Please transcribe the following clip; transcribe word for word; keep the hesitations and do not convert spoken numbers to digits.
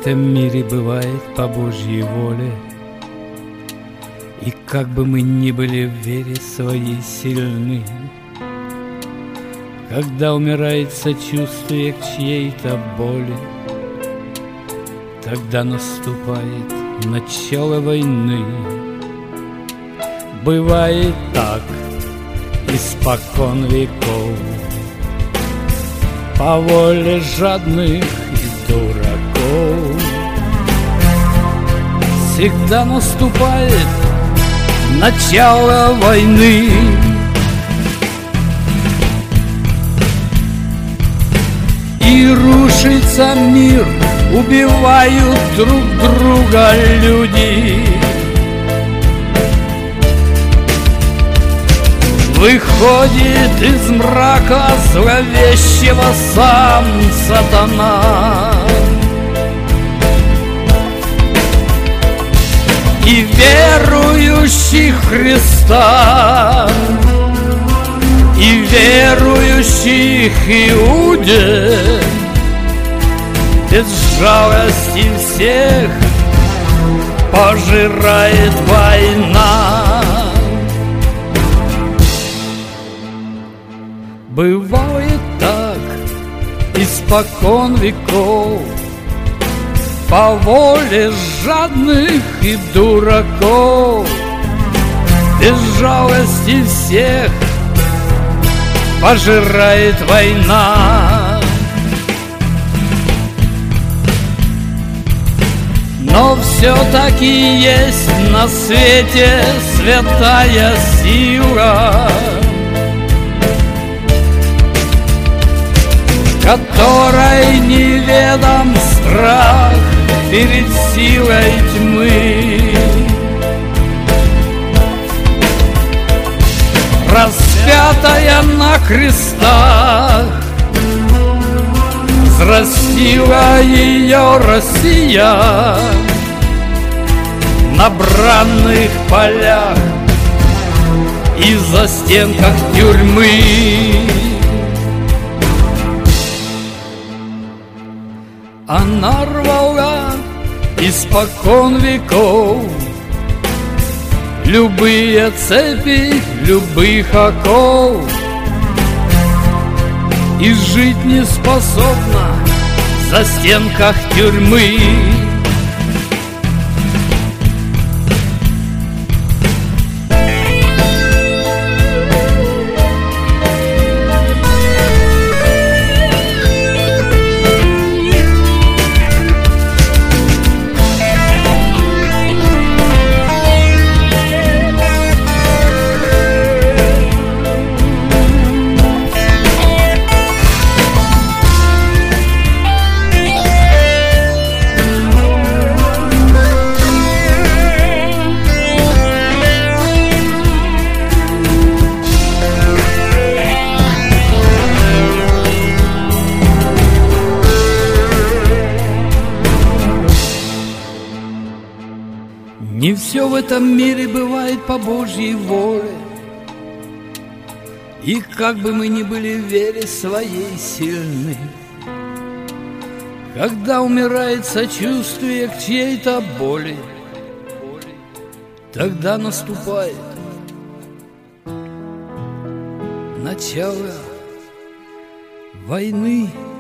этом мире бывает по Божьей воле. И как бы мы ни были в вере своей сильны, когда умирает сочувствие к чьей-то боли, тогда наступает начало войны. Бывает так испокон веков, по воле жадных и дураков. Всегда наступает начало войны. И рушится мир, убивают друг друга люди. Выходит из мрака зловещего сам сатана. И верующих Христа, и верующих Иуде без жалости всех пожирает война. Бывает так испокон веков, по воле жадных и дураков, без жалости всех пожирает война. Но все-таки есть на свете святая сила, которой неведом страх перед силой тьмы. Распятая на крестах, взрастила ее Россия на бранных полях и за стенках тюрьмы. Она рвала испокон веков любые цепи, любых оков, и жить не способна за стенках тюрьмы. Не все в этом мире бывает по Божьей воле. И как бы мы ни были в вере своей сильны, когда умирает сочувствие к чьей-то боли, тогда наступает начало войны.